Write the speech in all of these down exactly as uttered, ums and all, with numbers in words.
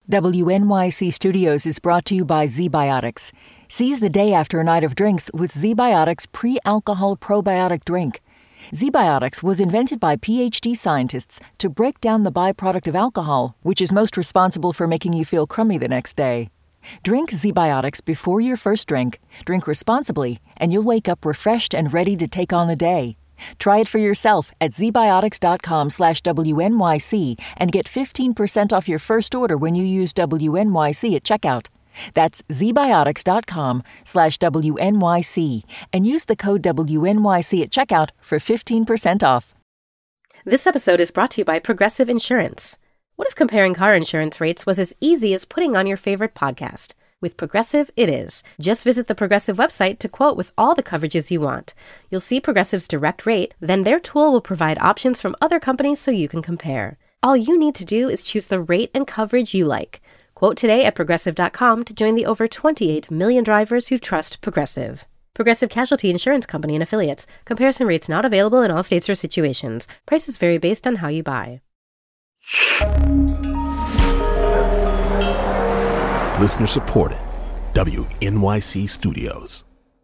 W N Y C Studios is brought to you by ZBiotics. Seize the day after a night of drinks with ZBiotics pre-alcohol probiotic drink. ZBiotics was invented by P H D scientists to break down the byproduct of alcohol, which is most responsible for making you feel crummy the next day. Drink ZBiotics before your first drink, drink responsibly, and you'll wake up refreshed and ready to take on the day. Try it for yourself at zbiotics.com slash WNYC and get fifteen percent off your first order when you use W N Y C at checkout. That's zbiotics.com slash WNYC and use the code W N Y C at checkout for fifteen percent off. This episode is brought to you by Progressive Insurance. What if comparing car insurance rates was as easy as putting on your favorite podcast? With Progressive, it is. Just visit the Progressive website to quote with all the coverages you want. You'll see Progressive's direct rate, then their tool will provide options from other companies so you can compare. All you need to do is choose the rate and coverage you like. Quote today at Progressive dot com to join the over twenty-eight million drivers who trust Progressive. Progressive Casualty Insurance Company and Affiliates. Comparison rates not available in all states or situations. Prices vary based on how you buy. Listener supported. W N Y C Studios.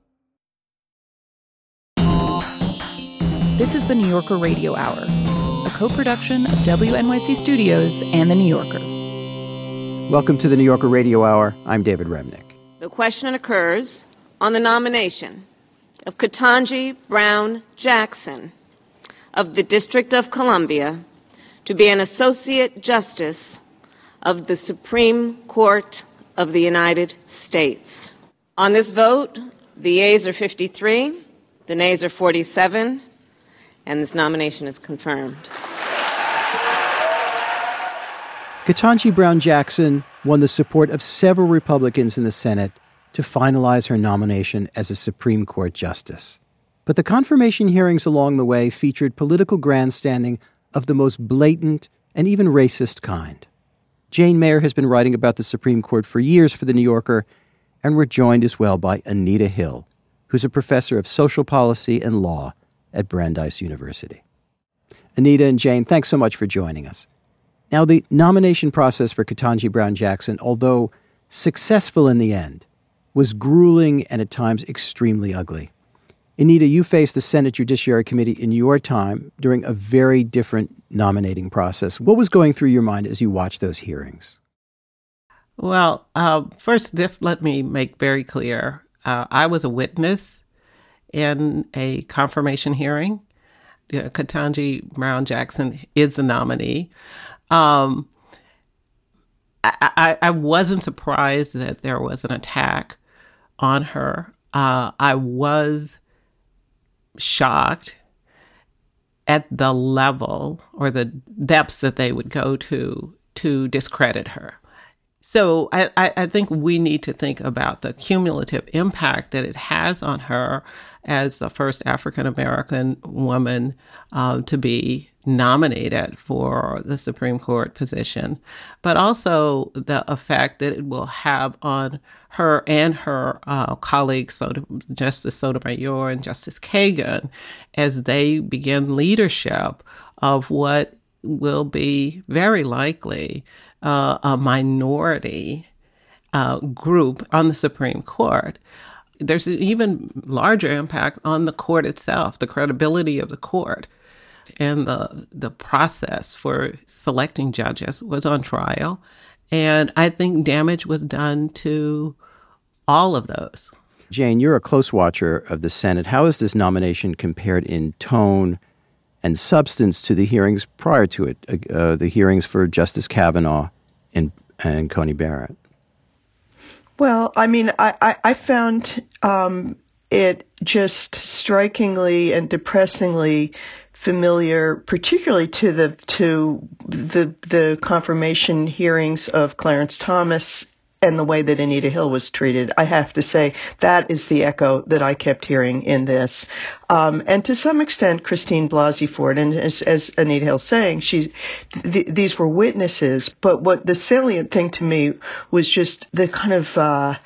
This is the New Yorker Radio Hour, a co-production of W N Y C Studios and The New Yorker. Welcome to the New Yorker Radio Hour. I'm David Remnick. The question occurs on the nomination of Ketanji Brown Jackson of the District of Columbia to be an Associate Justice of the Supreme Court of the United States. On this vote, the yeas are fifty-three, the nays are forty-seven, and this nomination is confirmed. Ketanji Brown Jackson won the support of several Republicans in the Senate to finalize her nomination as a Supreme Court justice. But the confirmation hearings along the way featured political grandstanding of the most blatant and even racist kind. Jane Mayer has been writing about the Supreme Court for years for The New Yorker, and we're joined as well by Anita Hill, who's a professor of social policy and law at Brandeis University. Anita and Jane, thanks so much for joining us. Now, the nomination process for Ketanji Brown Jackson, although successful in the end, was grueling and at times extremely ugly. Anita, you faced the Senate Judiciary Committee in your time during a very different nominating process. What was going through your mind as you watched those hearings? Well, uh, first, just let me make very clear. Uh, I was a witness in a confirmation hearing. Uh, Ketanji Brown Jackson is the nominee. Um, I, I, I wasn't surprised that there was an attack on her. Uh, I was shocked at the level or the depths that they would go to to discredit her. So I, I think we need to think about the cumulative impact that it has on her as the first African-American woman uh, to be nominated for the Supreme Court position, but also the effect that it will have on her and her uh, colleagues, so Justice Sotomayor and Justice Kagan, as they begin leadership of what will be very likely uh, a minority uh, group on the Supreme Court. There's an even larger impact on the court itself, the credibility of the court. And the the process for selecting judges was on trial. And I think damage was done to all of those. Jane, you're a close watcher of the Senate. How is this nomination compared in tone and substance to the hearings prior to it, uh, the hearings for Justice Kavanaugh and, and Coney Barrett? Well, I mean, I, I, I found um, it just strikingly and depressingly familiar, particularly to the to the the confirmation hearings of Clarence Thomas and the way that Anita Hill was treated. I have to say that is the echo that I kept hearing in this, um, and to some extent, Christine Blasey Ford. And as, as Anita Hill's saying, she th- these were witnesses. But what the salient thing to me was just the kind of uh,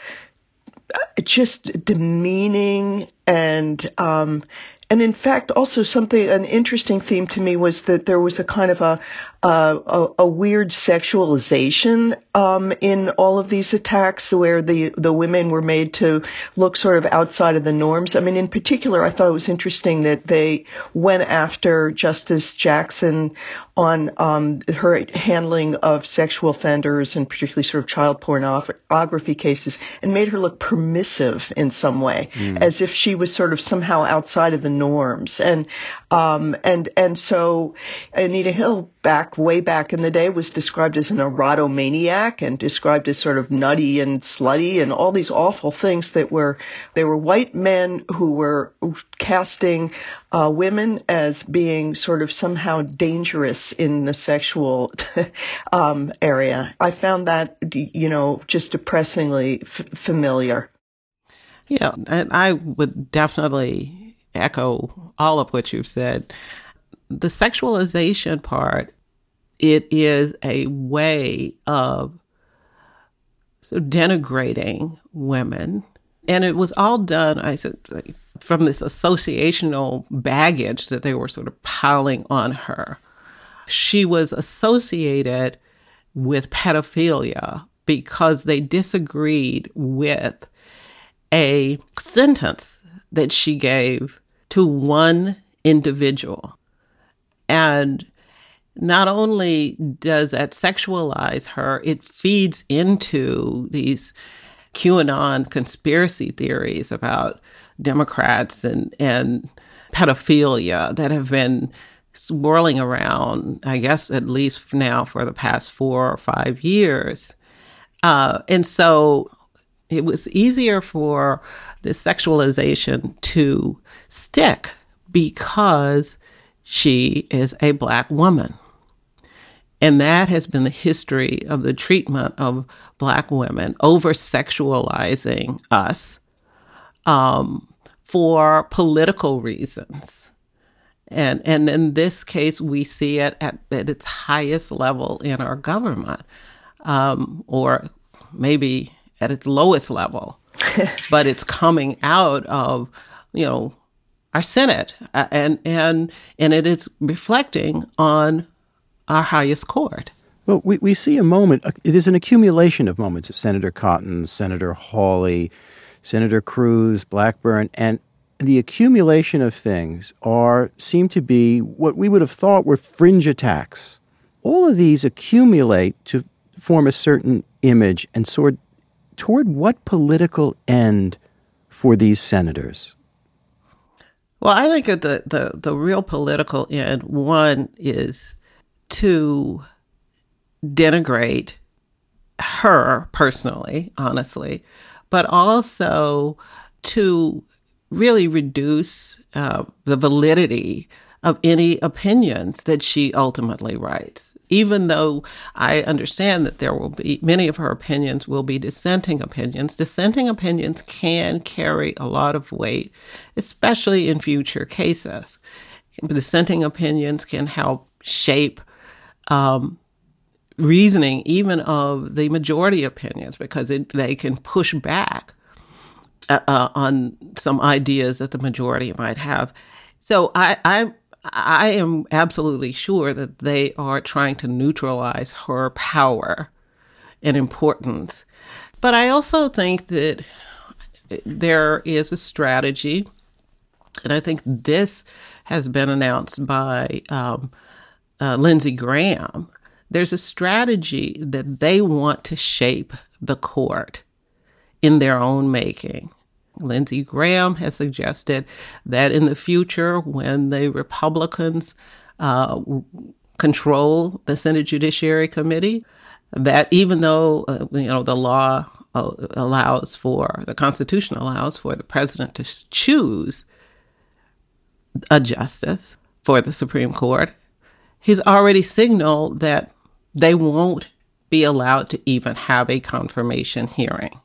just demeaning and. Um, And in fact, also something, an interesting theme to me was that there was a kind of a, uh, a, a weird sexualization um, in all of these attacks, where the the women were made to look sort of outside of the norms. I mean, in particular, I thought it was interesting that they went after Justice Jackson on um, her handling of sexual offenders and particularly sort of child pornography cases, and made her look permissive in some way, mm. as if she was sort of somehow outside of the norms. And um, and and so Anita Hill, back way back in the day, was described as an erotomaniac and described as sort of nutty and slutty and all these awful things that were they were white men who were casting uh, women as being sort of somehow dangerous in the sexual um, area. I found that, you know, just depressingly f- familiar. Yeah, and I would definitely echo all of what you've said. The sexualization part, it is a way of sort of denigrating women. And it was all done, I said, from this associational baggage that they were sort of piling on her. She was associated with pedophilia because they disagreed with a sentence that she gave to one individual. And not only does that sexualize her, it feeds into these QAnon conspiracy theories about Democrats and, and pedophilia that have been swirling around, I guess, at least now for the past four or five years. Uh, and so it was easier for the sexualization to stick because she is a Black woman. And that has been the history of the treatment of Black women, over-sexualizing us um, for political reasons. And and in this case, we see it at, at its highest level in our government, um, or maybe at its lowest level. But it's coming out of, you know, our Senate, uh, and and and it is reflecting on our highest court. Well, we, we see a moment, there's an accumulation of moments. Senator Cotton, Senator Hawley, Senator Cruz, Blackburn, and the accumulation of things are seem to be what we would have thought were fringe attacks. All of these accumulate to form a certain image, and sort toward what political end for these senators? Well, I think that the, the, the real political end, one, is to denigrate her personally, honestly, but also to really reduce uh, the validity of any opinions that she ultimately writes. Even though I understand that there will be, many of her opinions will be dissenting opinions, dissenting opinions can carry a lot of weight, especially in future cases. Dissenting opinions can help shape um, reasoning even of the majority opinions, because it, they can push back uh, uh, on some ideas that the majority might have. So I, I I am absolutely sure that they are trying to neutralize her power and importance. But I also think that there is a strategy, and I think this has been announced by um, uh, Lindsey Graham. There's a strategy that they want to shape the court in their own making. Lindsey Graham has suggested that in the future, when the Republicans uh, control the Senate Judiciary Committee, that even though uh, you know the law uh, allows for, the Constitution allows for the president to choose a justice for the Supreme Court, he's already signaled that they won't be allowed to even have a confirmation hearing.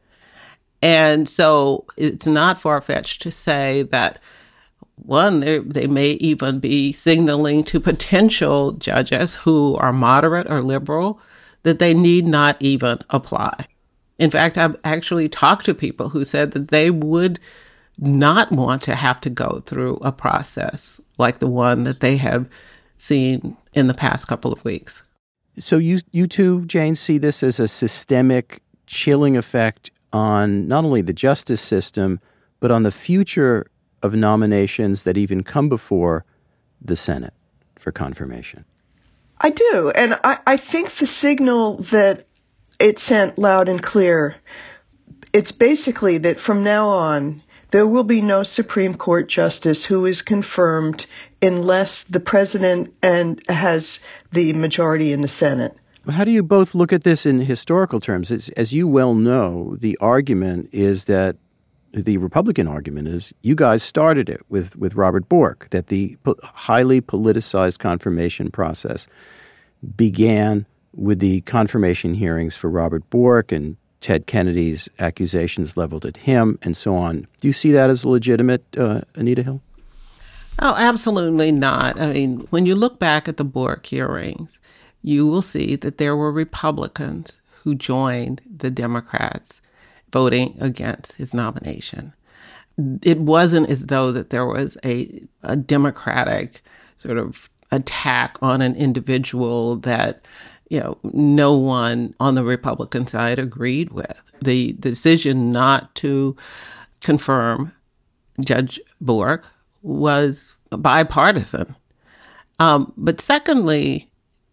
And so it's not far-fetched to say that, one, they may even be signaling to potential judges who are moderate or liberal that they need not even apply. In fact, I've actually talked to people who said that they would not want to have to go through a process like the one that they have seen in the past couple of weeks. So you you too, Jane, see this as a systemic chilling effect on not only the justice system, but on the future of nominations that even come before the Senate for confirmation? I do. And I, I think the signal that it sent loud and clear, it's basically that from now on, there will be no Supreme Court justice who is confirmed unless the president and has the majority in the Senate. How do you both look at this in historical terms? As, as you well know, the argument is that the Republican argument is you guys started it with, with Robert Bork, that the po- highly politicized confirmation process began with the confirmation hearings for Robert Bork and Ted Kennedy's accusations leveled at him and so on. Do you see that as legitimate, uh, Anita Hill? Oh, absolutely not. I mean, when you look back at the Bork hearings, you will see that there were Republicans who joined the Democrats voting against his nomination. It wasn't as though that there was a, a Democratic sort of attack on an individual that, you know, no one on the Republican side agreed with. The decision not to confirm Judge Bork was bipartisan. Um, but secondly,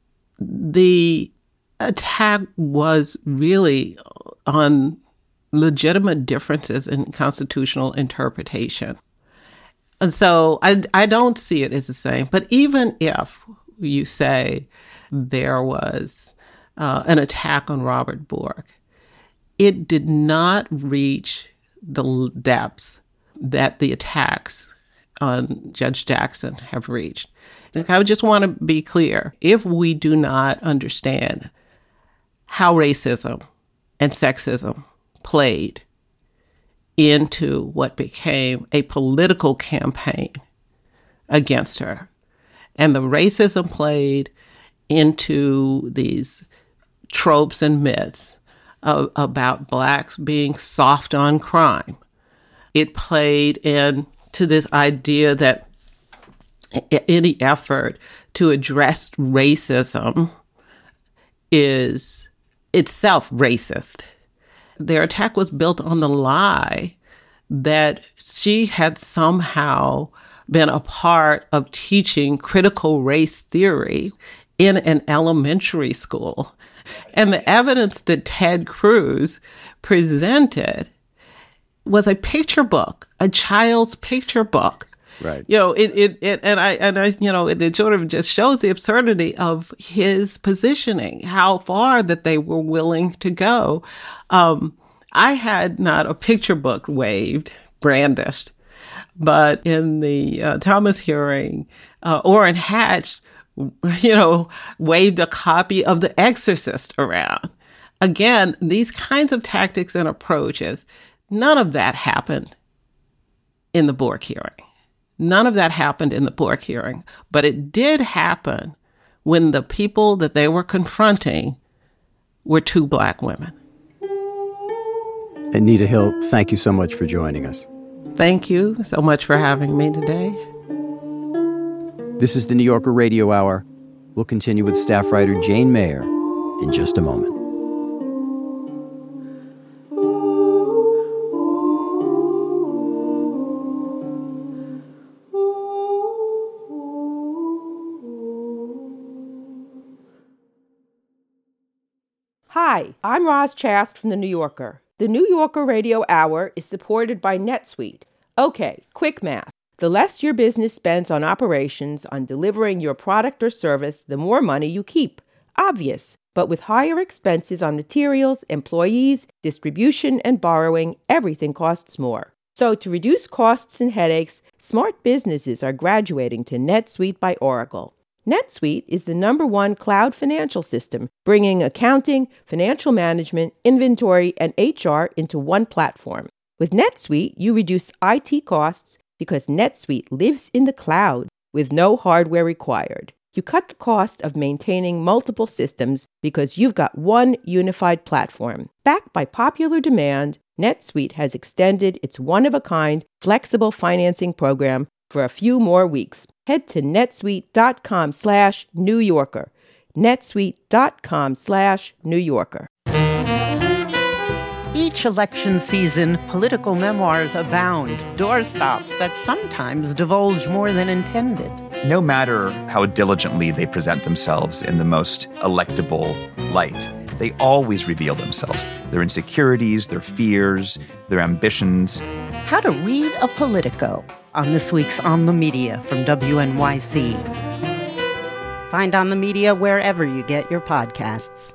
the attack was really on legitimate differences in constitutional interpretation. And so I, I don't see it as the same. But even if you say there was uh, an attack on Robert Bork, it did not reach the depths that the attacks on Judge Jackson have reached. And I just want to be clear, if we do not understand how racism and sexism played into what became a political campaign against her, and the racism played into these tropes and myths of, about blacks being soft on crime. It played into this idea that any effort to address racism is itself racist. Their attack was built on the lie that she had somehow been a part of teaching critical race theory in an elementary school. And the evidence that Ted Cruz presented was a picture book, a child's picture book. Right. You know, it, it, it and I, and I, you know, it, it sort of just shows the absurdity of his positioning, how far that they were willing to go. Um, I had not a picture book waved, brandished, but in the uh, Thomas hearing, uh, Orrin Hatch, you know, waved a copy of The Exorcist around. Again, these kinds of tactics and approaches, none of that happened in the Bork hearing. None of that happened in the Bork hearing, but it did happen when the people that they were confronting were two black women. Anita Hill, thank you so much for joining us. Thank you so much for having me today. This is the New Yorker Radio Hour. We'll continue with staff writer Jane Mayer in just a moment. Hi, I'm Roz Chast from The New Yorker. The New Yorker Radio Hour is supported by NetSuite. Okay, quick math. The less your business spends on operations, on delivering your product or service, the more money you keep. Obvious. But with higher expenses on materials, employees, distribution, and borrowing, everything costs more. So to reduce costs and headaches, smart businesses are graduating to NetSuite by Oracle. NetSuite is the number one cloud financial system, bringing accounting, financial management, inventory, and H R into one platform. With NetSuite, you reduce I T costs because NetSuite lives in the cloud with no hardware required. You cut the cost of maintaining multiple systems because you've got one unified platform. Backed by popular demand, NetSuite has extended its one-of-a-kind, flexible financing program for a few more weeks. head to netsuite.com slash New Yorker. netsuite.com slash New Yorker. Each election season, political memoirs abound, doorstops that sometimes divulge more than intended. No matter how diligently they present themselves in the most electable light, they always reveal themselves, their insecurities, their fears, their ambitions. How to read a Politico on this week's On the Media from W N Y C. Find On the Media wherever you get your podcasts.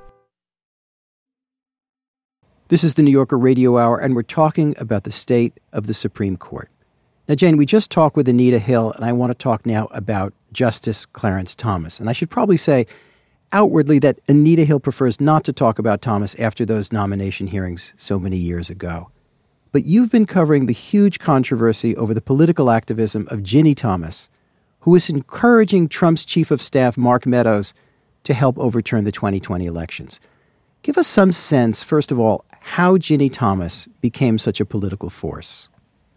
This is the New Yorker Radio Hour, and we're talking about the state of the Supreme Court. Now, Jane, we just talked with Anita Hill, and I want to talk now about Justice Clarence Thomas. And I should probably say outwardly that Anita Hill prefers not to talk about Thomas after those nomination hearings so many years ago. But you've been covering the huge controversy over the political activism of Ginny Thomas, who is encouraging Trump's chief of staff, Mark Meadows, to help overturn the twenty twenty elections. Give us some sense, first of all, how Ginny Thomas became such a political force.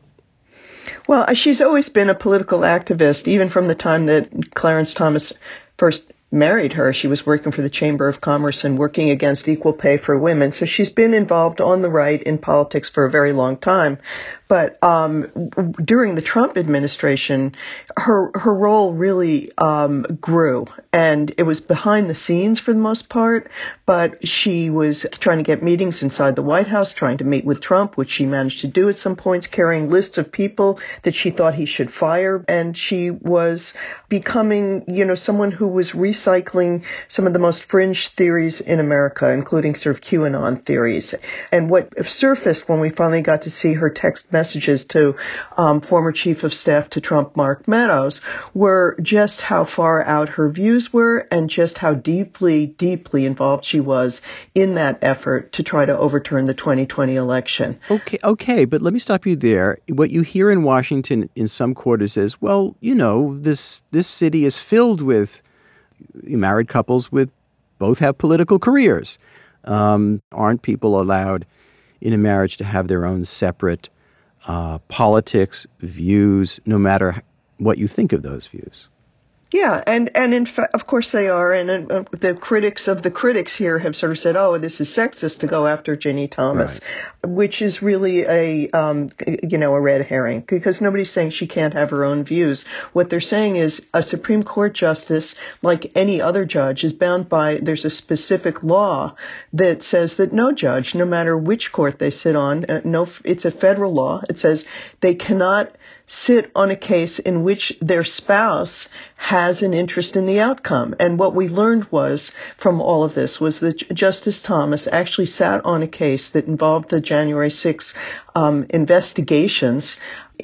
Well, she's always been a political activist, even from the time that Clarence Thomas first married her. She was working for the Chamber of Commerce and working against equal pay for women. So she's been involved on the right in politics for a very long time. But um, during the Trump administration, her her role really um, grew, and it was behind the scenes for the most part. But she was trying to get meetings inside the White House, trying to meet with Trump, which she managed to do at some points, carrying lists of people that she thought he should fire. And she was becoming, you know, someone who was recycling some of the most fringe theories in America, including sort of QAnon theories. And what surfaced when we finally got to see her text messages messages to um, former Chief of Staff to Trump, Mark Meadows, were just how far out her views were and just how deeply, deeply involved she was in that effort to try to overturn the twenty twenty election. Okay, okay, but let me stop you there. What you hear in Washington in some quarters is, well, you know, this this city is filled with married couples with both have political careers. Um, aren't people allowed in a marriage to have their own separate Uh, politics, views, no matter what you think of those views? Yeah, and, and in fact, of course they are, and uh, the critics of the critics here have sort of said, oh, this is sexist to go after Ginny Thomas, right. Which is really a, um, you know, a red herring, because nobody's saying she can't have her own views. What they're saying is a Supreme Court justice, like any other judge, is bound by, there's a specific law that says that no judge, no matter which court they sit on, uh, no, it's a federal law, it says they cannot sit on a case in which their spouse has an interest in the outcome. And what we learned was from all of this was that Justice Thomas actually sat on a case that involved the January sixth um, investigations.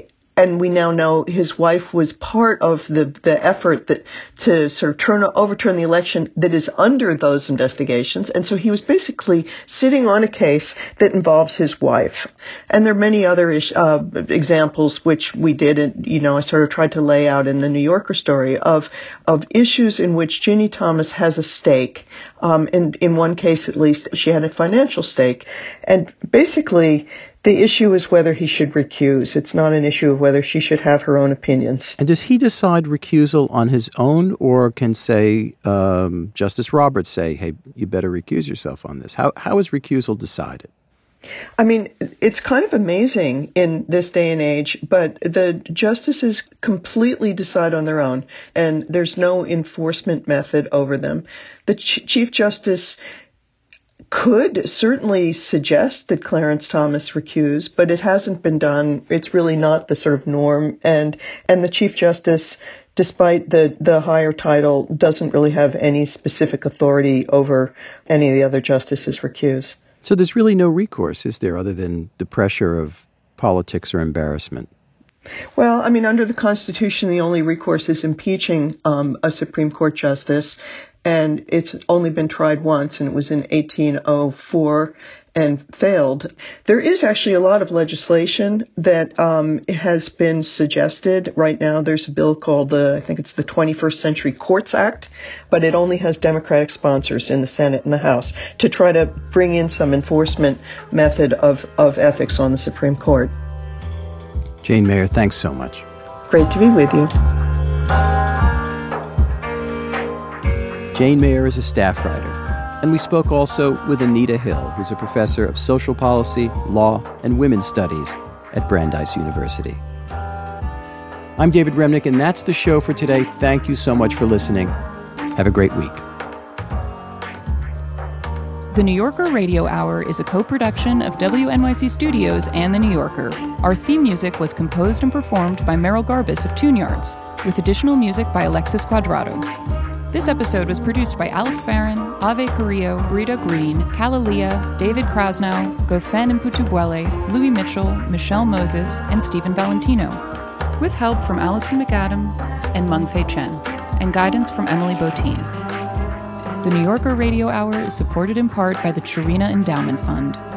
And we now know his wife was part of the, the effort that to sort of turn overturn the election that is under those investigations. And so he was basically sitting on a case that involves his wife. And there are many other uh, examples which we did, and you know, I sort of tried to lay out in the New Yorker story of of issues in which Ginny Thomas has a stake. Um, and in one case, at least, she had a financial stake. And basically, the issue is whether he should recuse. It's not an issue of whether she should have her own opinions. And does he decide recusal on his own, or can, say, um, Justice Roberts say, hey, you better recuse yourself on this? How How is recusal decided? I mean, it's kind of amazing in this day and age, but the justices completely decide on their own, and there's no enforcement method over them. The Ch- Chief Justice could certainly suggest that Clarence Thomas recuse, but it hasn't been done. It's really not the sort of norm. And and the Chief Justice, despite the, the higher title, doesn't really have any specific authority over any of the other justices' recuse. So there's really no recourse, is there, other than the pressure of politics or embarrassment? Well, I mean, under the Constitution, the only recourse is impeaching um, a Supreme Court justice. And it's only been tried once, and it was in eighteen oh four and failed. There is actually a lot of legislation that um, has been suggested. Right now, there's a bill called the, I think it's the twenty-first Century Courts Act, but it only has Democratic sponsors in the Senate and the House to try to bring in some enforcement method of, of ethics on the Supreme Court. Jane Mayer, thanks so much. Great to be with you. Jane Mayer is a staff writer. And we spoke also with Anita Hill, who's a professor of social policy, law, and women's studies at Brandeis University. I'm David Remnick, and that's the show for today. Thank you so much for listening. Have a great week. The New Yorker Radio Hour is a co-production of W N Y C Studios and The New Yorker. Our theme music was composed and performed by Merrill Garbus of Tune Yards, with additional music by Alexis Quadrado. This episode was produced by Alex Barron, Ave Carrillo, Brita Green, Kalalia, David Krasnow, Gofen Mputubuele, Louis Mitchell, Michelle Moses, and Stephen Valentino, with help from Allison McAdam and Meng Fei Chen, and guidance from Emily Botein. The New Yorker Radio Hour is supported in part by the Chirina Endowment Fund.